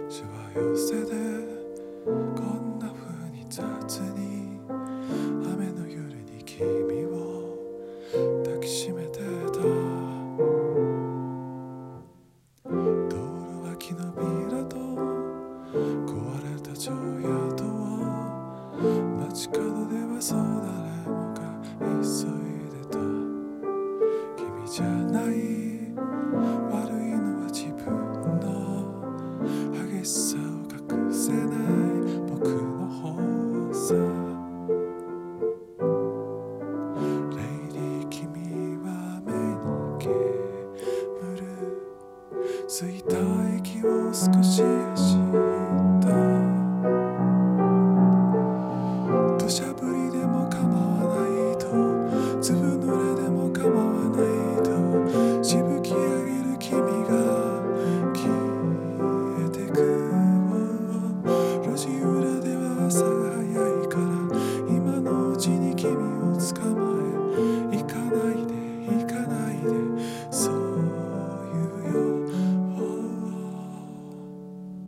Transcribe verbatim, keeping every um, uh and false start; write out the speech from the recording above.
しわ寄せでこんな風に雑に雨の夜に君を抱きしめてた。道路脇のビラと壊れた長宿を街角ではそう誰もが急いでた。君じゃない悪いのは自分の激しさを隠せない